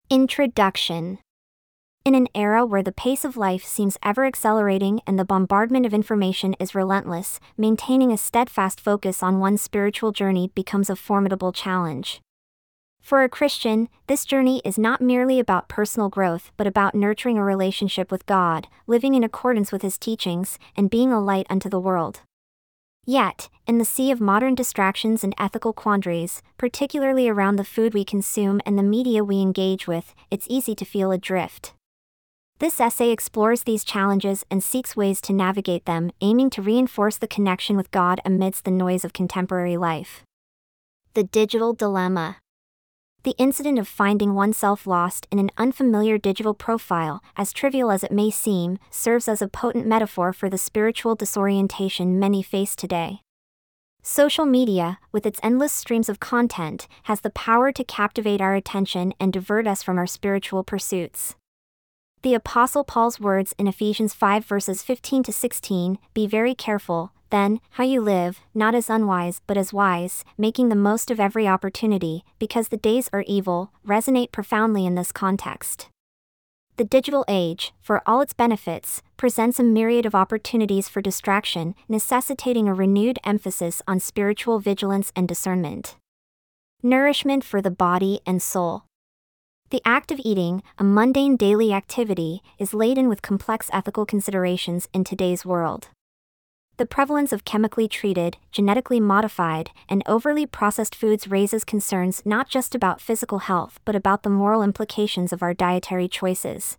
Introduction. In an era where the pace of life seems ever accelerating and the bombardment of information is relentless, maintaining a steadfast focus on one's spiritual journey becomes a formidable challenge. For a Christian, this journey is not merely about personal growth but about nurturing a relationship with God, living in accordance with His teachings, and being a light unto the world. Yet, in the sea of modern distractions and ethical quandaries, particularly around the food we consume and the media we engage with, it's easy to feel adrift. This essay explores these challenges and seeks ways to navigate them, aiming to reinforce the connection with God amidst the noise of contemporary life. The digital dilemma. The incident of finding oneself lost in an unfamiliar digital profile, as trivial as it may seem, serves as a potent metaphor for the spiritual disorientation many face today. Social media, with its endless streams of content, has the power to captivate our attention and divert us from our spiritual pursuits. The Apostle Paul's words in Ephesians 5 verses 15 to 16, "Be very careful, then, how you live, not as unwise but as wise, making the most of every opportunity, because the days are evil," resonate profoundly in this context. The digital age, for all its benefits, presents a myriad of opportunities for distraction, necessitating a renewed emphasis on spiritual vigilance and discernment. Nourishment for the body and soul. The act of eating, a mundane daily activity, is laden with complex ethical considerations in today's world. The prevalence of chemically treated, genetically modified, and overly processed foods raises concerns not just about physical health but about the moral implications of our dietary choices.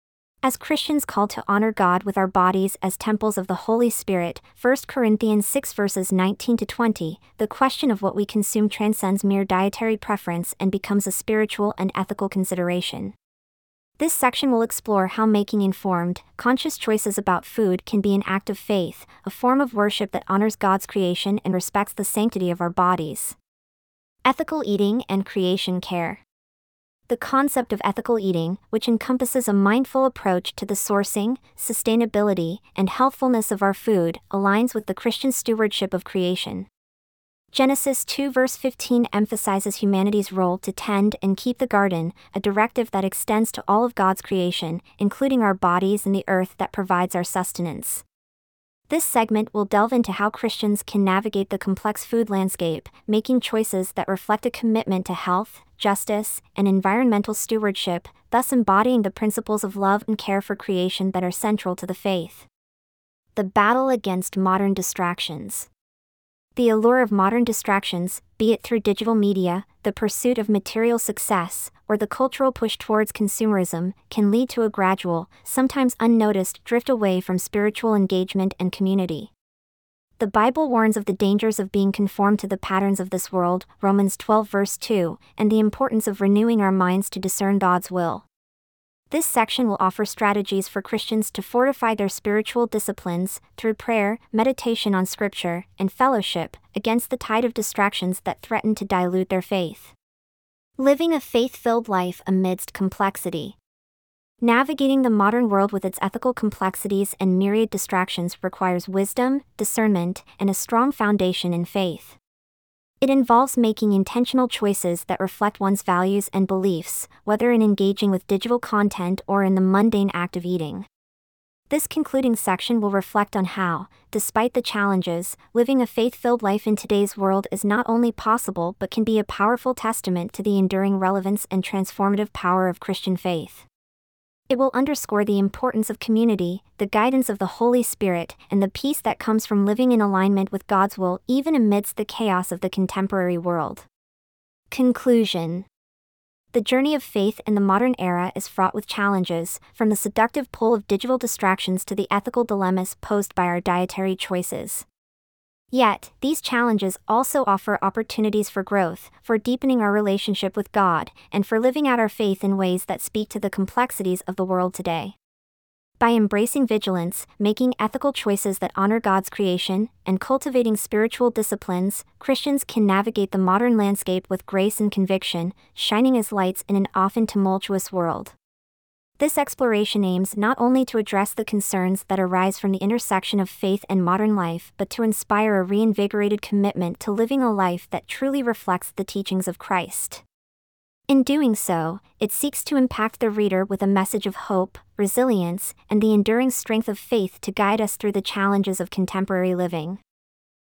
As Christians called to honor God with our bodies as temples of the Holy Spirit, 1 Corinthians 6 verses 19 to 20, the question of what we consume transcends mere dietary preference and becomes a spiritual and ethical consideration. This section will explore how making informed, conscious choices about food can be an act of faith, a form of worship that honors God's creation and respects the sanctity of our bodies. Ethical eating and creation care. The concept of ethical eating, which encompasses a mindful approach to the sourcing, sustainability, and healthfulness of our food, aligns with the Christian stewardship of creation. Genesis 2 verse 15 emphasizes humanity's role to tend and keep the garden, a directive that extends to all of God's creation, including our bodies and the earth that provides our sustenance. This segment will delve into how Christians can navigate the complex food landscape, making choices that reflect a commitment to health, justice, and environmental stewardship, thus embodying the principles of love and care for creation that are central to the faith. The battle against modern distractions. The allure of modern distractions, be it through digital media, the pursuit of material success, or the cultural push towards consumerism, can lead to a gradual, sometimes unnoticed, drift away from spiritual engagement and community. The Bible warns of the dangers of being conformed to the patterns of this world, Romans 12 verse 2, and the importance of renewing our minds to discern God's will. This section will offer strategies for Christians to fortify their spiritual disciplines through prayer, meditation on Scripture, and fellowship, against the tide of distractions that threaten to dilute their faith. Living a faith-filled life amidst complexity. Navigating the modern world with its ethical complexities and myriad distractions requires wisdom, discernment, and a strong foundation in faith. It involves making intentional choices that reflect one's values and beliefs, whether in engaging with digital content or in the mundane act of eating. This concluding section will reflect on how, despite the challenges, living a faith-filled life in today's world is not only possible but can be a powerful testament to the enduring relevance and transformative power of Christian faith. It will underscore the importance of community, the guidance of the Holy Spirit, and the peace that comes from living in alignment with God's will even amidst the chaos of the contemporary world. Conclusion. The journey of faith in the modern era is fraught with challenges, from the seductive pull of digital distractions to the ethical dilemmas posed by our dietary choices. Yet, these challenges also offer opportunities for growth, for deepening our relationship with God, and for living out our faith in ways that speak to the complexities of the world today. By embracing vigilance, making ethical choices that honor God's creation, and cultivating spiritual disciplines, Christians can navigate the modern landscape with grace and conviction, shining as lights in an often tumultuous world. This exploration aims not only to address the concerns that arise from the intersection of faith and modern life but to inspire a reinvigorated commitment to living a life that truly reflects the teachings of Christ. In doing so, it seeks to impact the reader with a message of hope, resilience, and the enduring strength of faith to guide us through the challenges of contemporary living.